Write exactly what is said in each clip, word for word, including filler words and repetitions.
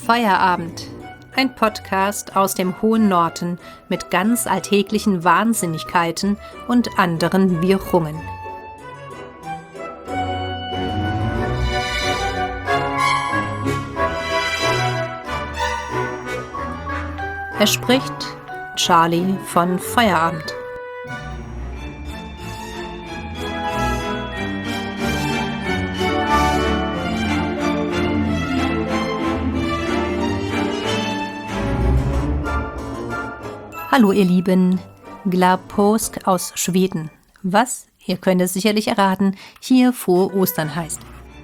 Feierabend, ein Podcast aus dem hohen Norden mit ganz alltäglichen Wahnsinnigkeiten und anderen Wirrungen. Es spricht Charlie von Feierabend. Hallo ihr Lieben, Glad-Påsk aus Schweden, was, ihr könnt es sicherlich erraten, hier vor Ostern heißt.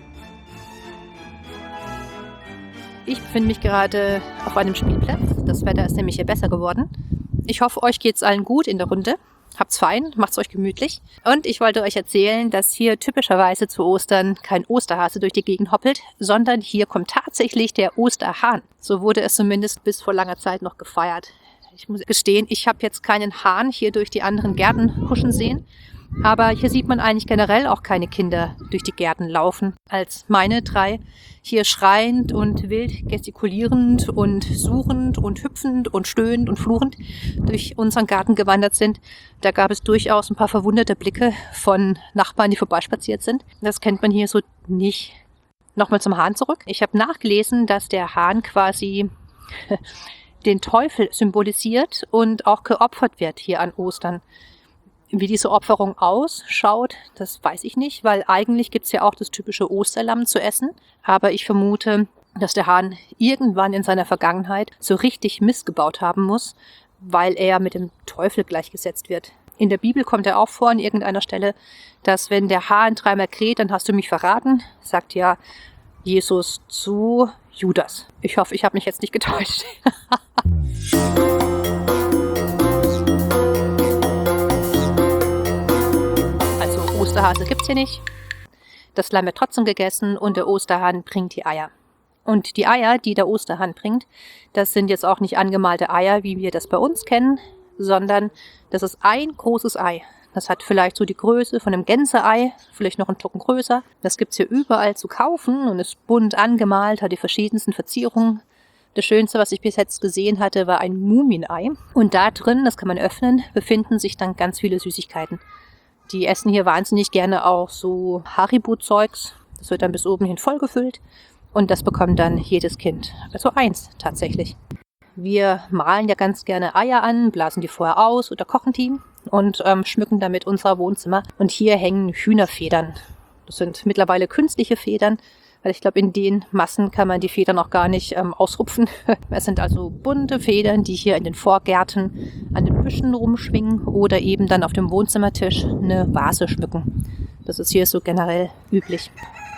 Ich befinde mich gerade auf einem Spielplatz, das Wetter ist nämlich hier besser geworden. Ich hoffe, euch geht's allen gut in der Runde, habt's fein, macht's euch gemütlich. Und ich wollte euch erzählen, dass hier typischerweise zu Ostern kein Osterhase durch die Gegend hoppelt, sondern hier kommt tatsächlich der Osterhahn. So wurde es zumindest bis vor langer Zeit noch gefeiert. Ich muss gestehen, ich habe jetzt keinen Hahn hier durch die anderen Gärten huschen sehen, aber hier sieht man eigentlich generell auch keine Kinder durch die Gärten laufen, als meine drei hier schreiend und wild gestikulierend und suchend und hüpfend und stöhnend und fluchend durch unseren Garten gewandert sind. Da gab es durchaus ein paar verwunderte Blicke von Nachbarn, die vorbeispaziert sind. Das kennt man hier so nicht. Nochmal zum Hahn zurück. Ich habe nachgelesen, dass der Hahn quasi den Teufel symbolisiert und auch geopfert wird hier an Ostern. Wie diese Opferung ausschaut, das weiß ich nicht, weil eigentlich gibt es ja auch das typische Osterlamm zu essen. Aber ich vermute, dass der Hahn irgendwann in seiner Vergangenheit so richtig Mist gebaut haben muss, weil er mit dem Teufel gleichgesetzt wird. In der Bibel kommt er auch vor an irgendeiner Stelle, dass wenn der Hahn dreimal kräht, dann hast du mich verraten, sagt ja Jesus zu Judas. Ich hoffe, ich habe mich jetzt nicht getäuscht. Also Osterhase gibt's hier nicht. Das Lamm wird trotzdem gegessen und der Osterhahn bringt die Eier. Und die Eier, die der Osterhahn bringt, das sind jetzt auch nicht angemalte Eier, wie wir das bei uns kennen, sondern das ist ein großes Ei. Das hat vielleicht so die Größe von einem Gänseei, vielleicht noch einen Tucken größer. Das gibt's hier überall zu kaufen und ist bunt angemalt, hat die verschiedensten Verzierungen. Das Schönste, was ich bis jetzt gesehen hatte, war ein Mumienei. Und da drin, das kann man öffnen, befinden sich dann ganz viele Süßigkeiten. Die essen hier wahnsinnig gerne auch so Haribo-Zeugs. Das wird dann bis oben hin vollgefüllt. Und das bekommt dann jedes Kind. Also eins tatsächlich. Wir malen ja ganz gerne Eier an, blasen die vorher aus oder kochen die und ähm, schmücken damit unser Wohnzimmer. Und hier hängen Hühnerfedern. Das sind mittlerweile künstliche Federn, weil ich glaube, in den Massen kann man die Federn auch gar nicht ähm, ausrupfen. Es sind also bunte Federn, die hier in den Vorgärten an den Büschen rumschwingen oder eben dann auf dem Wohnzimmertisch eine Vase schmücken. Das ist hier so generell üblich.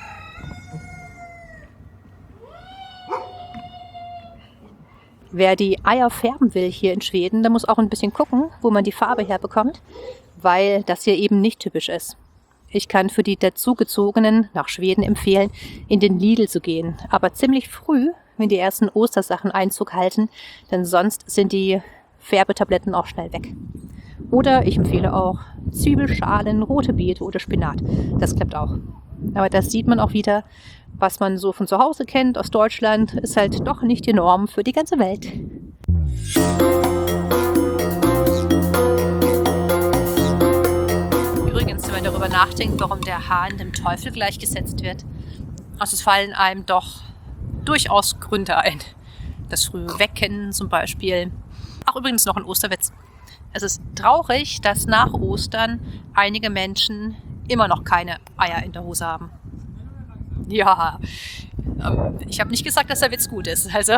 Wer die Eier färben will hier in Schweden, der muss auch ein bisschen gucken, wo man die Farbe herbekommt, weil das hier eben nicht typisch ist. Ich kann für die Dazugezogenen nach Schweden empfehlen, in den Lidl zu gehen, aber ziemlich früh, wenn die ersten Ostersachen Einzug halten, denn sonst sind die Färbetabletten auch schnell weg. Oder ich empfehle auch Zwiebelschalen, rote Beete oder Spinat. Das klappt auch. Aber das sieht man auch wieder, was man so von zu Hause kennt aus Deutschland, ist halt doch nicht die Norm für die ganze Welt. Übrigens, wenn man darüber nachdenkt, warum der Hahn dem Teufel gleichgesetzt wird, also es fallen einem doch durchaus Gründe ein. Das frühe Wecken zum Beispiel. Ach, übrigens noch ein Osterwitz. Es ist traurig, dass nach Ostern einige Menschen immer noch keine Eier in der Hose haben. Ja, ähm, ich habe nicht gesagt, dass der Witz gut ist. Also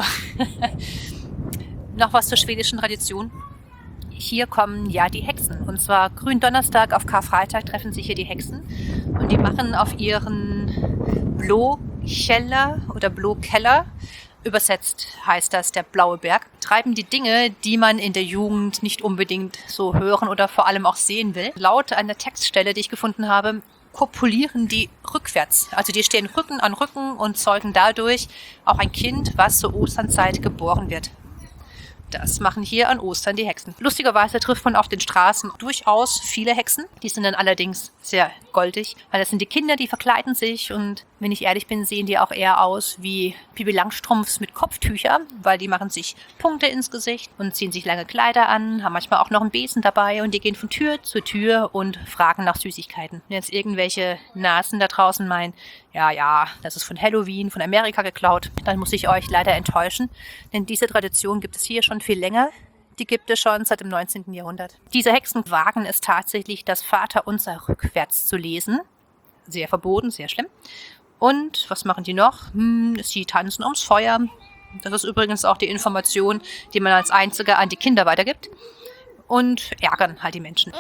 noch was zur schwedischen Tradition. Hier kommen ja die Hexen. Und zwar Gründonnerstag auf Karfreitag treffen sich hier die Hexen. Und die machen auf ihren Blåkälla oder Blåkeller, übersetzt heißt das der blaue Berg, treiben die Dinge, die man in der Jugend nicht unbedingt so hören oder vor allem auch sehen will. Laut einer Textstelle, die ich gefunden habe, kopulieren die rückwärts. Also die stehen Rücken an Rücken und zeugen dadurch auch ein Kind, was zur Osternzeit geboren wird. Das machen hier an Ostern die Hexen. Lustigerweise trifft man auf den Straßen durchaus viele Hexen. Die sind dann allerdings sehr goldig, weil das sind die Kinder, die verkleiden sich und wenn ich ehrlich bin, sehen die auch eher aus wie Pippi Langstrumpfs mit Kopftücher, weil die machen sich Punkte ins Gesicht und ziehen sich lange Kleider an, haben manchmal auch noch einen Besen dabei und die gehen von Tür zu Tür und fragen nach Süßigkeiten. Wenn jetzt irgendwelche Nasen da draußen meinen, ja, ja, das ist von Halloween, von Amerika geklaut, dann muss ich euch leider enttäuschen, denn diese Tradition gibt es hier schon viel länger. Die gibt es schon seit dem neunzehnten Jahrhundert. Diese Hexen wagen es tatsächlich, das Vaterunser rückwärts zu lesen. Sehr verboten, sehr schlimm. Und was machen die noch? Hm, sie tanzen ums Feuer. Das ist übrigens auch die Information, die man als Einziger an die Kinder weitergibt. Und ärgern halt die Menschen.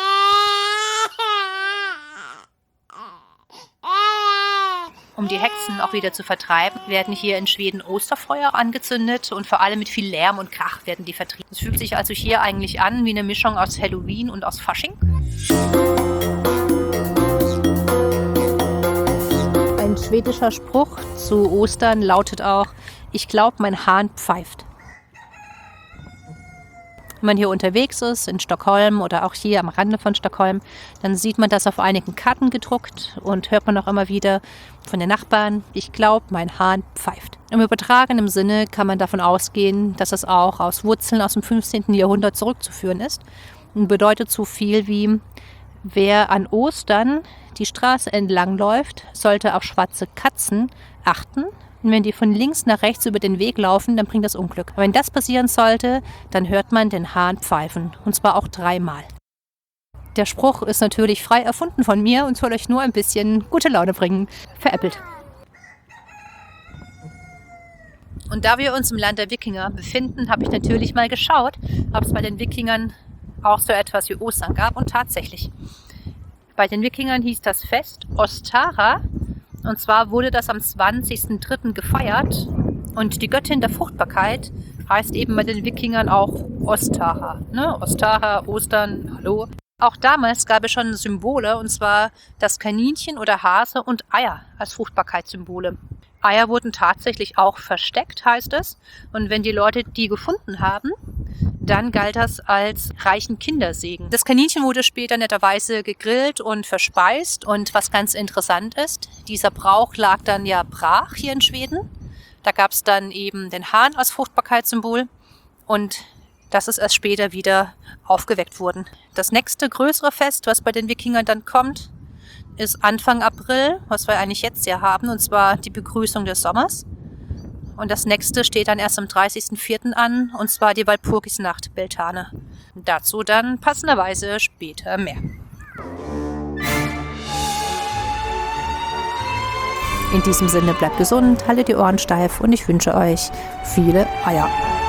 Um die Hexen auch wieder zu vertreiben, werden hier in Schweden Osterfeuer angezündet und vor allem mit viel Lärm und Krach werden die vertrieben. Es fühlt sich also hier eigentlich an wie eine Mischung aus Halloween und aus Fasching. Ein schwedischer Spruch zu Ostern lautet auch, ich glaube, mein Hahn pfeift. Wenn man hier unterwegs ist, in Stockholm oder auch hier am Rande von Stockholm, dann sieht man das auf einigen Karten gedruckt und hört man auch immer wieder von den Nachbarn, ich glaube, mein Hahn pfeift. Im übertragenen Sinne kann man davon ausgehen, dass es auch aus Wurzeln aus dem fünfzehnten Jahrhundert zurückzuführen ist und bedeutet so viel wie, wer an Ostern die Straße entlang läuft, sollte auf schwarze Katzen achten. Und wenn die von links nach rechts über den Weg laufen, dann bringt das Unglück. Aber wenn das passieren sollte, dann hört man den Hahn pfeifen. Und zwar auch dreimal. Der Spruch ist natürlich frei erfunden von mir und soll euch nur ein bisschen gute Laune bringen. Veräppelt. Und da wir uns im Land der Wikinger befinden, habe ich natürlich mal geschaut, ob es bei den Wikingern auch so etwas wie Ostern gab. Und tatsächlich. Bei den Wikingern hieß das Fest Ostara. Und zwar wurde das am zwanzigsten dritten gefeiert und die Göttin der Fruchtbarkeit heißt eben bei den Wikingern auch Ostara. Ne? Ostara, Ostern, hallo. Auch damals gab es schon Symbole und zwar das Kaninchen oder Hase und Eier als Fruchtbarkeitssymbole. Eier wurden tatsächlich auch versteckt, heißt es. Und wenn die Leute die gefunden haben, dann galt das als reichen Kindersegen. Das Kaninchen wurde später netterweise gegrillt und verspeist. Und was ganz interessant ist, dieser Brauch lag dann ja brach hier in Schweden. Da gab es dann eben den Hahn als Fruchtbarkeitssymbol. Und das ist erst später wieder aufgeweckt worden. Das nächste größere Fest, was bei den Wikingern dann kommt, ist Anfang April, was wir eigentlich jetzt ja haben, und zwar die Begrüßung des Sommers. Und das nächste steht dann erst am dreißigsten vierten an, und zwar die Walpurgisnacht Beltane. Dazu dann passenderweise später mehr. In diesem Sinne bleibt gesund, haltet die Ohren steif und ich wünsche euch viele Eier.